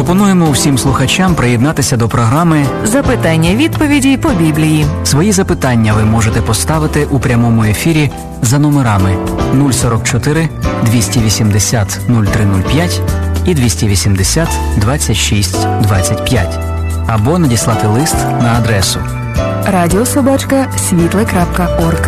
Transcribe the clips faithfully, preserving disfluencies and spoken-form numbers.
Пропонуємо усім слухачам приєднатися до програми «Запитання-відповіді по Біблії». Свої запитання ви можете поставити у прямому ефірі за номерами нуль сорок чотири двісті вісімдесят нуль три нуль п'ять і двісті вісімдесят двадцять шість двадцять п'ять або надіслати лист на адресу радіособачка світле крапка орг.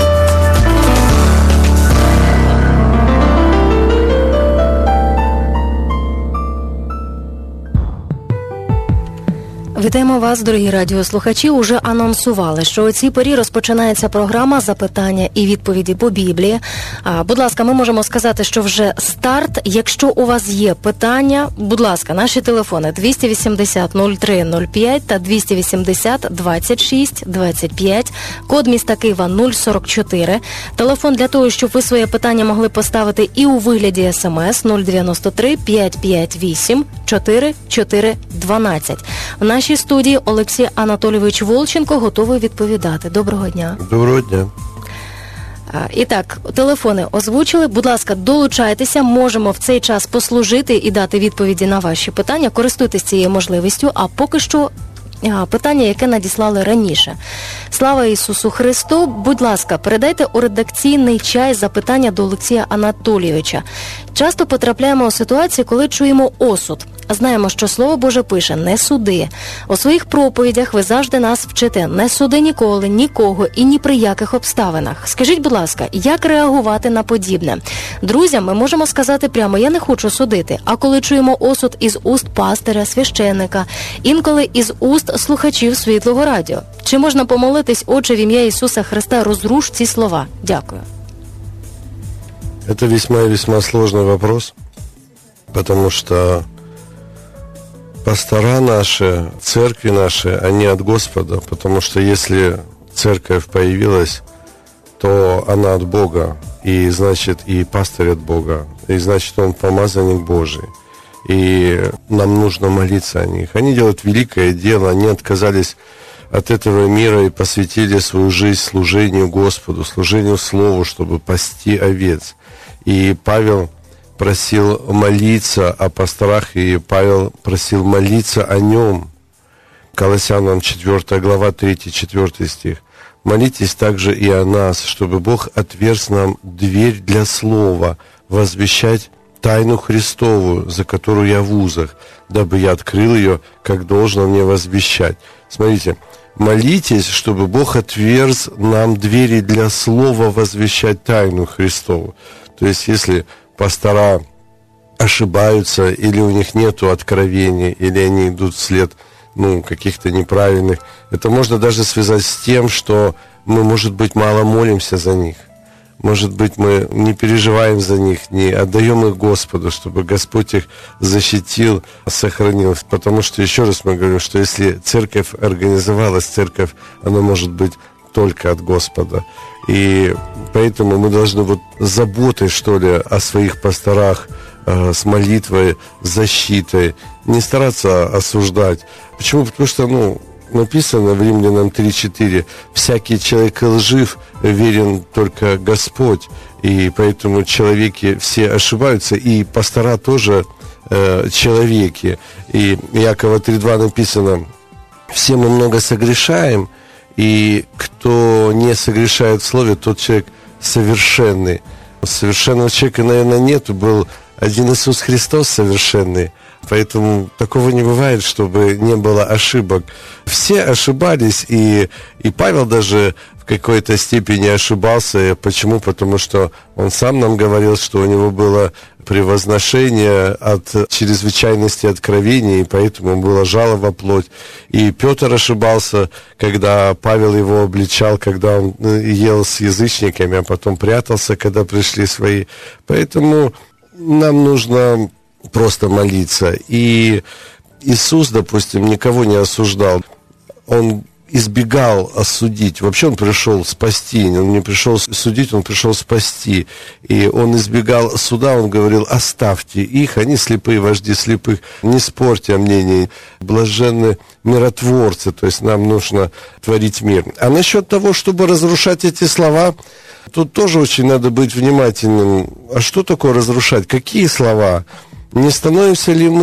Вітаємо вас, дорогі радіослухачі. Уже анонсували, що у цій порі розпочинається програма «Запитання і відповіді по Біблії». А, будь ласка, ми можемо сказати, що вже старт. Якщо у вас є питання, будь ласка, наші телефони двісті вісімдесят нуль три нуль п'ять та двісті вісімдесят двадцять шість двадцять п'ять, код міста Києва нуль сорок чотири. Телефон для того, щоб ви своє питання могли поставити і у вигляді смс нуль дев'яносто три п'ятсот п'ятдесят вісім чотирнадцять чотири дванадцять. В нашій студії Олексій Анатолійович Волченко готовий відповідати. Доброго дня. Доброго дня. І так, телефони озвучили. Будь ласка, долучайтеся. Можемо в цей час послужити і дати відповіді на ваші питання. Користуйтесь цією можливістю. А поки що питання, яке надіслали раніше. Слава Ісусу Христу! Будь ласка, передайте у редакційний чай запитання до Олексія Анатолійовича. Часто потрапляємо у ситуації, коли чуємо осуд. Знаємо, що Слово Боже пише «не суди». У своїх проповідях ви завжди нас вчите «не суди ніколи, нікого і ні при яких обставинах». Скажіть, будь ласка, як реагувати на подібне? Друзям ми можемо сказати прямо «я не хочу судити», а коли чуємо осуд із уст пастиря, священника, інколи із уст слухачів Світлого радіо. Чи можна помолитись, Отче, в ім'я Ісуса Христа, розруш ці слова? Дякую. Это весьма и весьма сложный вопрос, потому что пастора наши, церкви наши, они от Господа, потому что если церковь появилась, то она от Бога, и значит и пастырь от Бога, и значит он помазанник Божий, и нам нужно молиться о них. Они делают великое дело, они отказались от этого мира и посвятили свою жизнь служению Господу, служению Слову, чтобы пасти овец. И Павел просил молиться о пасторах, и Павел просил молиться о нем. Колоссянам четвёртая глава, третий-четвёртый стих. «Молитесь также и о нас, чтобы Бог отверз нам дверь для слова, возвещать тайну Христову, за которую я в узах, дабы я открыл ее, как должно мне возвещать». Смотрите, молитесь, чтобы Бог отверз нам двери для слова, возвещать тайну Христову. То есть, если пастора ошибаются, или у них нету откровения, или они идут вслед, ну, каких-то неправильных, это можно даже связать с тем, что мы, может быть, мало молимся за них. Может быть, мы не переживаем за них, не отдаем их Господу, чтобы Господь их защитил, сохранил. Потому что, еще раз мы говорим, что если церковь организовалась, церковь, она может быть только от Господа. И поэтому мы должны вот заботой, что ли, о своих пасторах, э, с молитвой, защитой, не стараться осуждать. Почему? Потому что, ну, написано в Римлянам три четыре: «Всякий человек лжив, верен только Господь». И поэтому человеки все ошибаются, и пастора тоже э, человеки. И Иакова три два написано: «Все мы много согрешаем, и кто не согрешает в слове, тот человек совершенный». Совершенного человека, наверное, нету. Был один Иисус Христос совершенный. Поэтому такого не бывает, чтобы не было ошибок. Все ошибались, и, и Павел даже в какой-то степени ошибался. Почему? Потому что он сам нам говорил, что у него было превозношение от чрезвычайности откровений, и поэтому была жало во плоть. И Петр ошибался, когда Павел его обличал, когда он ел с язычниками, а потом прятался, когда пришли свои. Поэтому нам нужно просто молиться. И Иисус, допустим, никого не осуждал. Он избегал осудить. Вообще он пришел спасти. Он не пришел судить, он пришел спасти. И он избегал суда, он говорил: оставьте их, они слепые вожди слепых, не спорьте о мнении. Блаженны миротворцы, то есть нам нужно творить мир. А насчет того, чтобы разрушать эти слова, тут тоже очень надо быть внимательным. А что такое разрушать? Какие слова? Не становимся ли мы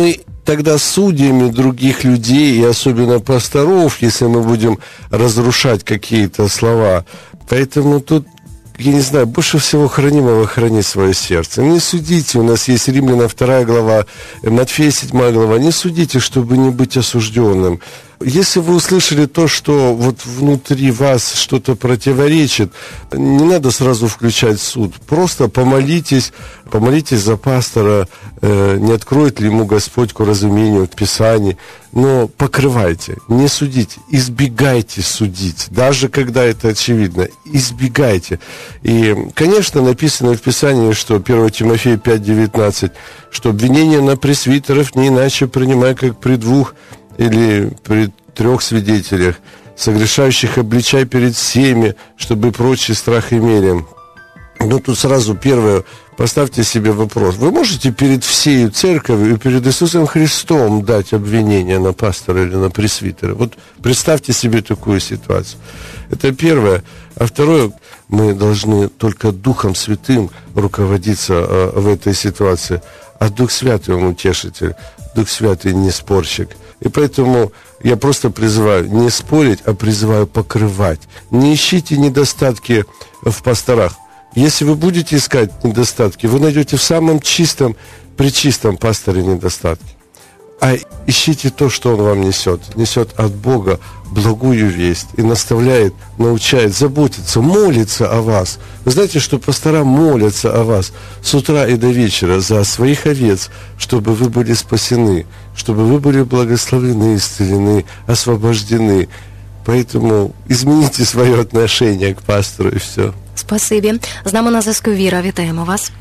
тогда судьями других людей, и особенно пасторов, если мы будем разрушать какие-то слова. Поэтому тут, я не знаю, больше всего хранимого храни свое сердце. Не судите, у нас есть Римлянам вторая глава, Матфея седьмая глава, не судите, чтобы не быть осужденным. Если вы услышали то, что вот внутри вас что-то противоречит, не надо сразу включать суд. Просто помолитесь, помолитесь за пастора, э, не откроет ли ему Господь к разумению Писаний, но покрывайте, не судите, избегайте судить, даже когда это очевидно, избегайте. И, конечно, написано в Писании, что первое Тимофея пять девятнадцать, что обвинение на пресвитеров не иначе принимай, как при двух или при трех свидетелях, согрешающих обличай перед всеми, чтобы прочий страх имели. Но тут сразу первое, поставьте себе вопрос. Вы можете перед всей церковью и перед Иисусом Христом дать обвинение на пастора или на пресвитера? Вот представьте себе такую ситуацию. Это первое. А второе, мы должны только Духом Святым руководиться э, в этой ситуации. А Дух Святый, Он утешитель. Дух Святый не спорщик. И поэтому я просто призываю не спорить, а призываю покрывать. Не ищите недостатки в пасторах. Если вы будете искать недостатки, вы найдете в самом чистом, пречистом пасторе недостатки. А ищите то, что он вам несет. Несет от Бога благую весть и наставляет, научает, заботится, молится о вас. Вы знаете, что пастора молятся о вас с утра и до вечера за своих овец, чтобы вы были спасены, чтобы вы были благословлены, исцелены, освобождены. Поэтому измените свое отношение к пастору, и все. Спасибі. З нами на зв'язку Віра. Вітаємо вас.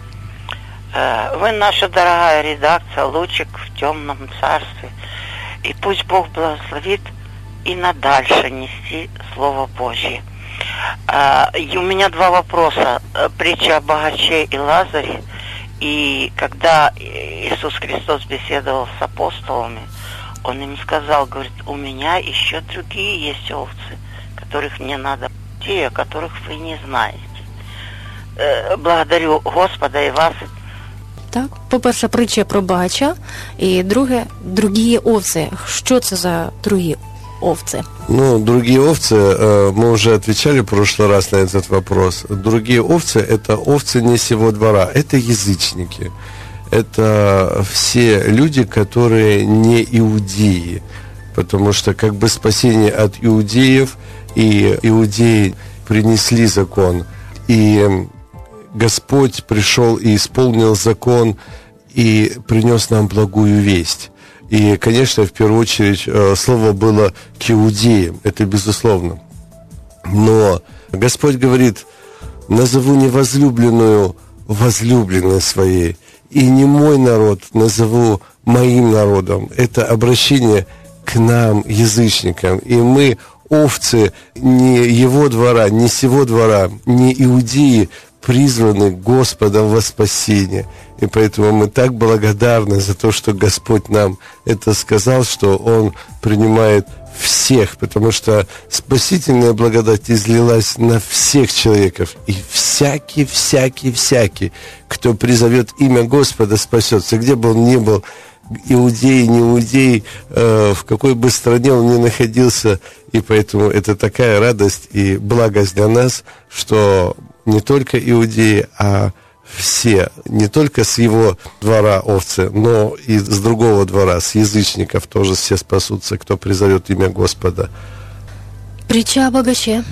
Вы наша дорогая редакция, лучик в темном царстве. И пусть Бог благословит и надальше нести Слово Божье. И у меня два вопроса. Притча о богаче и Лазаре. И когда Иисус Христос беседовал с апостолами, Он им сказал, говорит, у меня еще другие есть овцы, которых мне надо, те, о которых вы не знаете. Благодарю Господа и вас. Так, по-перше, притча про багача, і друге, другі овці. Що це за другі овцы? Ну, другие овцы, мы уже отвечали в прошлый раз на этот вопрос. Другие овцы – это овцы не сего двора, это язычники. Это все люди, которые не иудеи. Потому что как бы спасение от иудеев, и иудеи принесли закон. И Господь пришел и исполнил закон, и принес нам благую весть. И, конечно, в первую очередь, слово было к иудеям, это безусловно. Но Господь говорит, назову невозлюбленную возлюбленной своей, и не мой народ назову моим народом. Это обращение к нам, язычникам. И мы, овцы, не его двора, не сего двора, не иудеи, призваны Господом во спасение. И поэтому мы так благодарны за то, что Господь нам это сказал, что Он принимает всех, потому что спасительная благодать излилась на всех человеков. И всякий, всякий, всякий, кто призовет имя Господа, спасется. Где бы он ни был, иудей, не иудей, э, в какой бы стране он ни находился. И поэтому это такая радость и благость для нас, что не только иудеи, а все, не только с его двора овцы, но и с другого двора, с язычников тоже все спасутся, кто призовет имя Господа. Притча о богаче.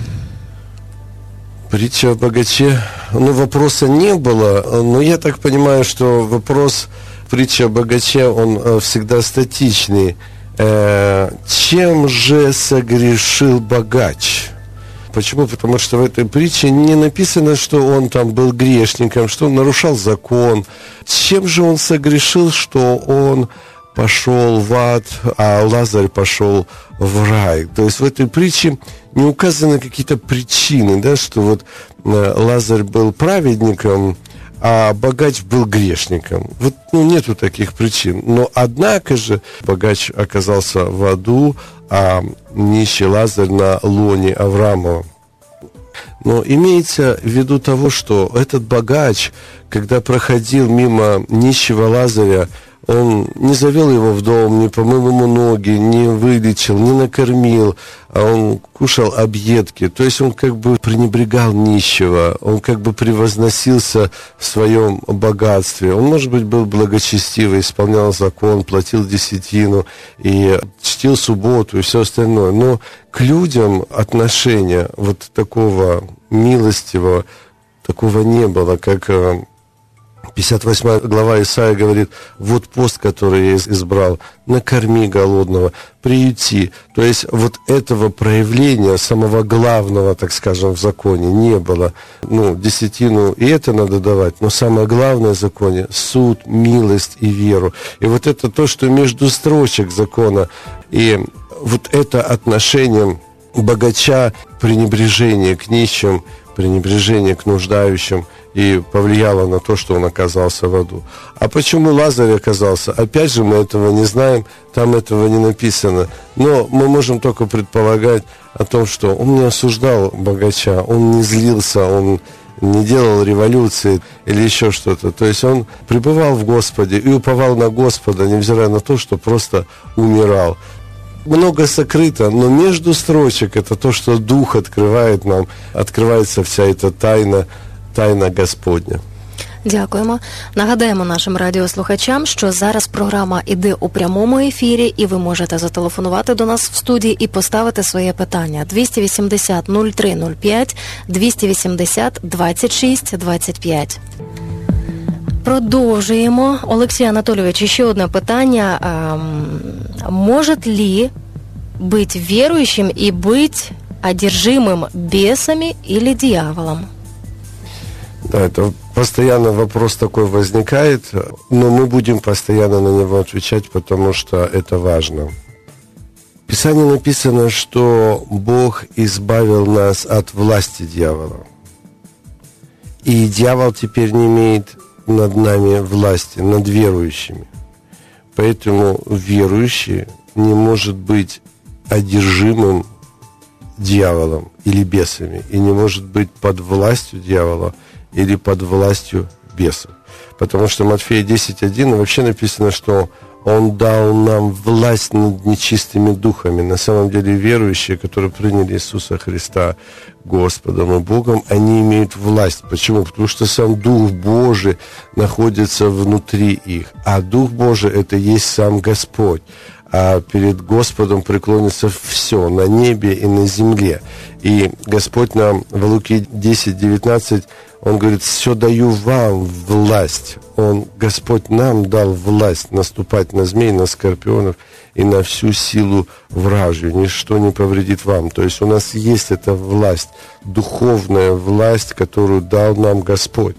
Притча о богаче. Ну, вопроса не было, но я так понимаю, что вопрос притчи о богаче, он всегда статичный. Э, чем же согрешил богач? Почему? Потому что в этой притче не написано, что он там был грешником, что он нарушал закон. Чем же он согрешил, что он пошел в ад, а Лазарь пошел в рай? То есть в этой притче не указаны какие-то причины, да, что вот Лазарь был праведником, а богач был грешником. Вот, ну, нету таких причин. Но, однако же, богач оказался в аду, а нищий Лазарь на лоне Авраамова. Но имеется в виду того, что этот богач, когда проходил мимо нищего Лазаря, он не завел его в дом, не помыл ему ноги, не вылечил, не накормил, а он кушал объедки. То есть он как бы пренебрегал нищего, он как бы превозносился в своем богатстве. Он, может быть, был благочестивый, исполнял закон, платил десятину и чтил субботу и все остальное. Но к людям отношения вот такого милостивого, такого не было, как пятьдесят восьмая глава Исаия говорит: вот пост, который я избрал, накорми голодного, приюти. То есть вот этого проявления, самого главного, так скажем, в законе не было. Ну, десятину и это надо давать, но самое главное в законе – суд, милость и веру. И вот это то, что между строчек закона. И вот это отношение богача, пренебрежение к нищим, пренебрежение к нуждающим, и повлияло на то, что он оказался в аду. А почему Лазарь оказался? Опять же, мы этого не знаем, там этого не написано. Но мы можем только предполагать о том, что он не осуждал богача, он не злился, он не делал революции или еще что-то. То есть он пребывал в Господе и уповал на Господа, невзирая на то, что просто умирал. Много сокрыто, но между строчек это то, что Дух открывает нам, открывается вся эта тайна, тайна Господня. Дякуємо. Нагадаємо нашим радіослухачам, що зараз програма іде у прямому ефірі, і ви можете зателефонувати до нас в студії і поставити своє питання. двісті вісімдесят нуль три нуль п'ять, двісті вісімдесят двадцять шість двадцять п'ять. Продовжуємо. Олексій Анатольевич, ще одне питання. Может ли быть верующим и быть одержимым бесами или дьяволом? Да, это постоянно вопрос такой возникает, но мы будем постоянно на него отвечать, потому что это важно. В Писании написано, что Бог избавил нас от власти дьявола. И дьявол теперь не имеет над нами власти, над верующими. Поэтому верующий не может быть одержимым дьяволом или бесами, и не может быть под властью дьявола или под властью бесов. Потому что Матфея десять один вообще написано, что Он дал нам власть над нечистыми духами. На самом деле верующие, которые приняли Иисуса Христа Господом и Богом, они имеют власть. Почему? Потому что сам Дух Божий находится внутри их. А Дух Божий – это есть сам Господь. А перед Господом преклонится все на небе и на земле. И Господь нам в Луки десять девятнадцать, Он говорит: все даю вам власть. Он, Господь нам дал власть наступать на змей, на скорпионов и на всю силу вражью. Ничто не повредит вам. То есть у нас есть эта власть, духовная власть, которую дал нам Господь.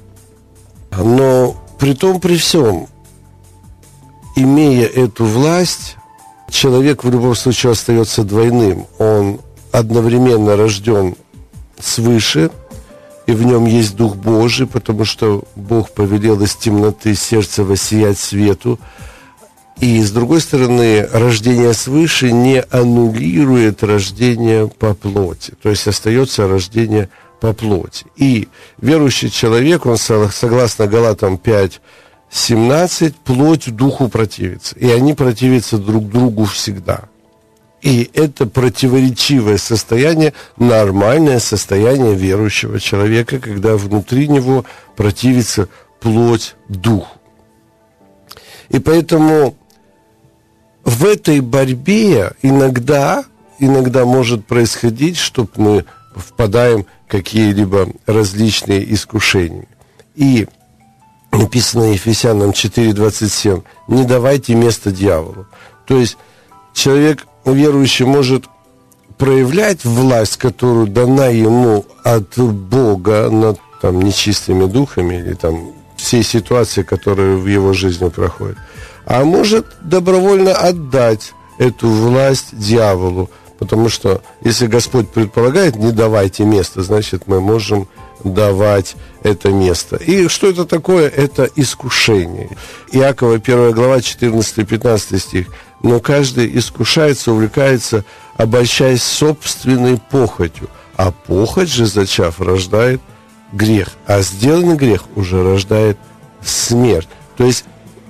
Но при том, при всем, имея эту власть, человек в любом случае остается двойным. Он одновременно рожден свыше, и в нем есть Дух Божий, потому что Бог повелел из темноты сердца воссиять свету. И, с другой стороны, рождение свыше не аннулирует рождение по плоти. То есть остается рождение по плоти. И верующий человек, он, согласно Галатам пять семнадцать, плоть духу противится. И они противятся друг другу всегда. И это противоречивое состояние, нормальное состояние верующего человека, когда внутри него противится плоть духу. И поэтому в этой борьбе иногда, иногда может происходить, что мы впадаем в какие-либо различные искушения. И написано Ефесянам четыре двадцать семь: не давайте место дьяволу. То есть человек верующий может проявлять власть, которую дана ему от Бога над там, нечистыми духами или там всей ситуации, которая в его жизни проходит, а может добровольно отдать эту власть дьяволу, потому что если Господь предполагает: не давайте место, значит мы можем давать это место. И что это такое? Это искушение. Иакова первая глава четырнадцатый-пятнадцатый стих: но каждый искушается, увлекается, обольщаясь собственной похотью, а похоть же, зачав, рождает грех, а сделанный грех уже рождает смерть. То есть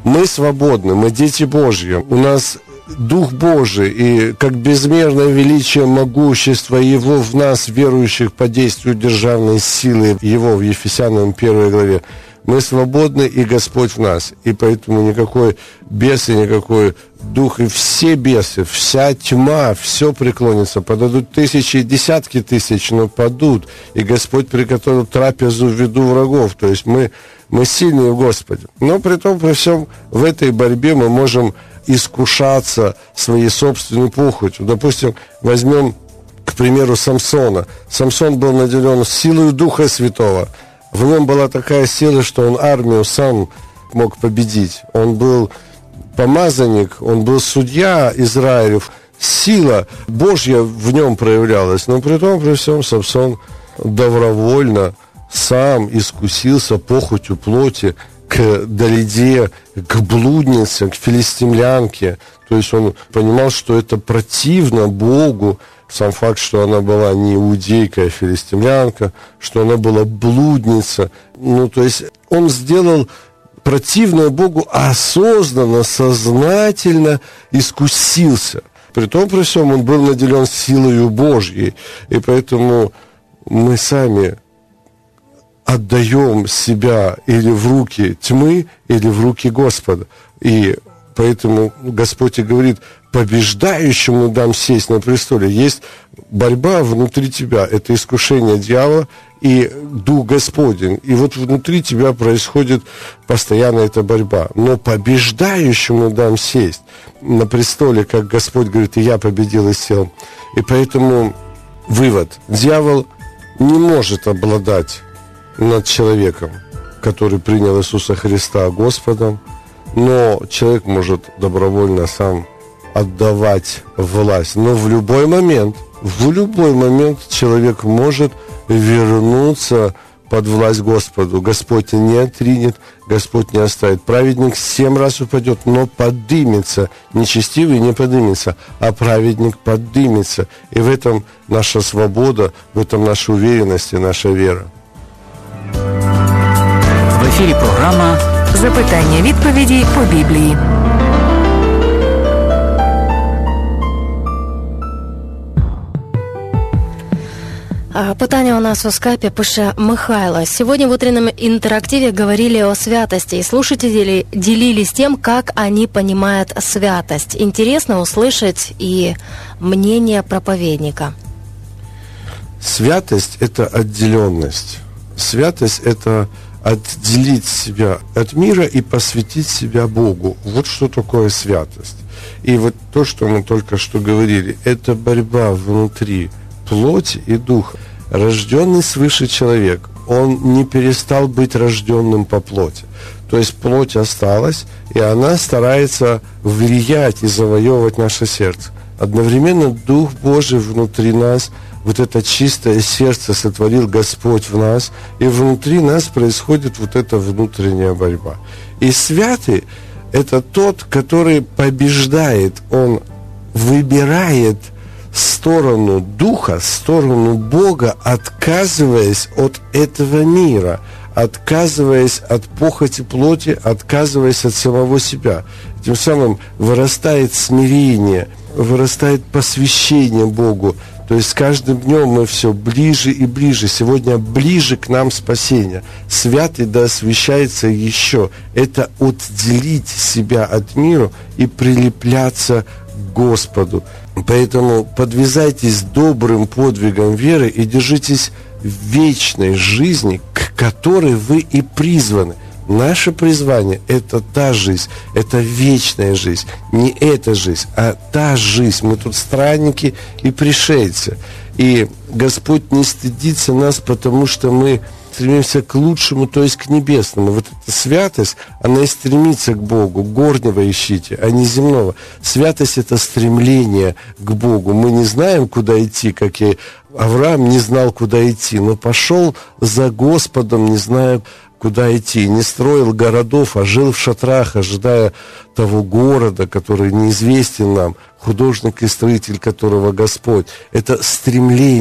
Мы свободны, мы дети Божьи. У нас Дух Божий, и как безмерное величие, могущество Его в нас, верующих по действию державной силы Его, в Ефесянам первой главе. Мы свободны, и Господь в нас. И поэтому никакой бес и никакой дух, и все бесы, вся тьма, все преклонится. Подадут тысячи и десятки тысяч, но падут. И Господь приготовил трапезу в виду врагов. То есть мы, мы сильные в Господе. Но при том, при всем, в этой борьбе мы можем искушаться своей собственной похотью. Допустим, возьмем, к примеру, Самсона. Самсон был наделен силой Духа Святого. В нем была такая сила, что он армию сам мог победить. Он был помазанник, он был судья Израилев. Сила Божья в нем проявлялась. Но при том, при всем, Самсон добровольно сам искусился похотью плоти к Далиде, к блуднице, к филистимлянке. То есть он понимал, что это противно Богу. Сам факт, что она была не иудейка, а филистимлянка, что она была блудница. Ну, то есть он сделал противное Богу, осознанно, сознательно искусился. При том, при всем, он был наделен силою Божьей. И поэтому мы сами отдаем себя или в руки тьмы, или в руки Господа. И поэтому Господь и говорит: побеждающему дам сесть на престоле. Есть борьба внутри тебя, это искушение дьявола и Дух Господень. И вот внутри тебя происходит постоянно эта борьба. Но побеждающему дам сесть на престоле, как Господь говорит: и я победил и сел. И поэтому вывод: дьявол не может обладать над человеком, который принял Иисуса Христа Господом, но человек может добровольно сам отдавать власть. Но в любой момент, в любой момент человек может вернуться под власть Господу. Господь не отринет, Господь не оставит. Праведник семь раз упадет, но подымется. Нечестивый не подымется, а праведник подымется. И в этом наша свобода, в этом наша уверенность и наша вера. В ефірі програма Запитання-відповіді по Біблії. Питание у нас у скайпе пише Михайло. Сегодня в утреннем интерактиве говорили о святости, и слушатели делились тем, как они понимают святость. Интересно услышать и мнение проповедника. Святость – это отделенность. Святость – это отделить себя от мира и посвятить себя Богу. Вот что такое святость. И вот то, что мы только что говорили, это борьба внутри плоти и духа. Рожденный свыше человек, он не перестал быть рожденным по плоти. То есть плоть осталась, и она старается влиять и завоевывать наше сердце. Одновременно Дух Божий внутри нас, вот это чистое сердце сотворил Господь в нас, и внутри нас происходит вот эта внутренняя борьба. И святый – это тот, который побеждает, он выбирает сторону Духа, сторону Бога, отказываясь от этого мира, отказываясь от похоти плоти, отказываясь от самого себя. Тем самым вырастает смирение, вырастает посвящение Богу. То есть с каждым днем мы все ближе и ближе. Сегодня ближе к нам спасение. Святый да освящается еще. Это отделить себя от мира и прилепляться к Господу. Поэтому подвязайтесь добрым подвигом веры и держитесь вечной жизни, к которой вы и призваны. Наше призвание – это та жизнь, это вечная жизнь. Не эта жизнь, а та жизнь. Мы тут странники и пришельцы. И Господь не стыдится нас, потому что мы стремимся к лучшему, то есть к небесному. Вот эта святость, она и стремится к Богу. Горнего ищите, а не земного. Святость – это стремление к Богу. Мы не знаем, куда идти, как и Авраам не знал, куда идти, но пошел за Господом, не зная, куда идти. Не строил городов, а жил в шатрах, ожидая того города, который неизвестен нам, художник и строитель которого Господь. Это стремление,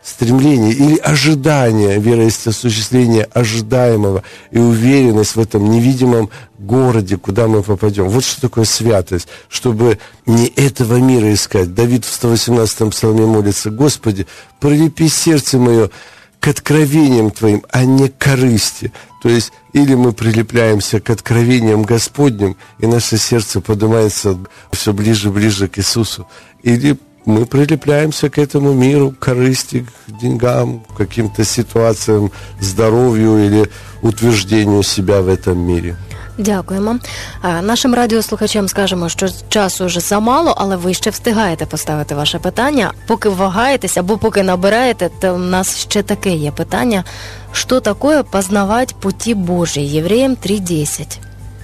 стремление или ожидание, вера есть осуществление ожидаемого и уверенность в этом невидимом городе, куда мы попадем. Вот что такое святость, чтобы не этого мира искать. Давид в сто восемнадцатом псалме молится: «Господи, прилепи сердце мое к откровениям Твоим, а не к корысти». То есть, или мы прилепляемся к откровениям Господним, и наше сердце поднимается все ближе и ближе к Иисусу, или мы прилепляемся к этому миру, к корысти, к деньгам, к каким-то ситуациям, здоровью или утверждению себя в этом мире. Дякуємо. Нашим радіослухачам скажемо, що часу вже замало, але ви ще встигаєте поставити ваше питання. Поки вагаєтесь або поки набираєте, то у нас ще таке є питання. Що таке познавати пути Божі? Євреям три десять.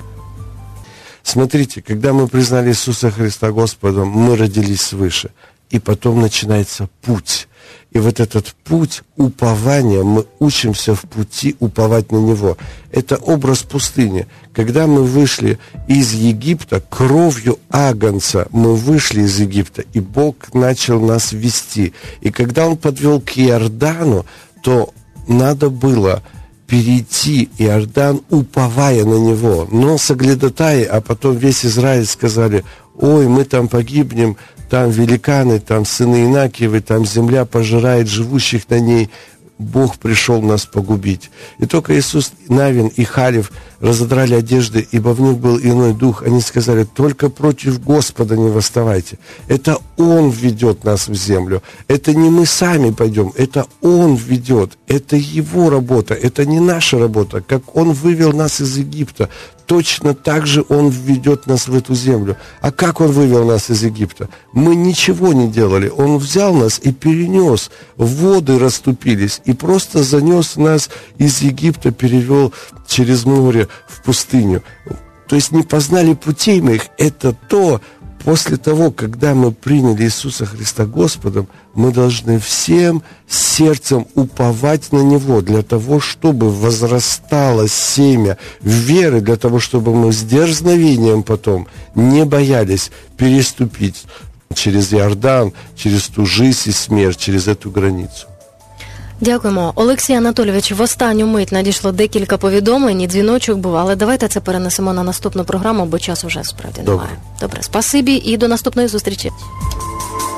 Смотрите, когда мы признали Иисуса Христа Господом, мы родились свыше. И потом начинается путь. И вот этот путь упования, мы учимся в пути уповать на Него. Это образ пустыни. Когда мы вышли из Египта, кровью агнца мы вышли из Египта, и Бог начал нас вести. И когда Он подвел к Иордану, то надо было перейти Иордан, уповая на Него. Но соглядатаи, а потом весь Израиль сказали: «Ой, мы там погибнем, там великаны, там сыны Инакиевы, там земля пожирает живущих на ней. Бог пришел нас погубить». И только Иисус, Навин и Халев разодрали одежды, ибо в них был иной дух. Они сказали: «Только против Господа не восставайте». Это Он ведет нас в землю. Это не мы сами пойдем, это Он ведет. Это Его работа, это не наша работа. Как Он вывел нас из Египта, точно так же Он введет нас в эту землю. А как Он вывел нас из Египта? Мы ничего не делали. Он взял нас и перенес. Воды расступились. И просто занес нас из Египта, перевел через море в пустыню. То есть не познали путей моих. Это то, после того, когда мы приняли Иисуса Христа Господом, мы должны всем сердцем уповать на Него, для того, чтобы возрастало семя веры, для того, чтобы мы с дерзновением потом не боялись переступить через Иордан, через ту жизнь и смерть, через эту границу. Дякуємо. Олексій Анатолійович, в останню мить надійшло декілька повідомлень, і дзвіночок був, але давайте це перенесемо на наступну програму, бо часу вже справді немає. Добре. Добре, спасибі і до наступної зустрічі.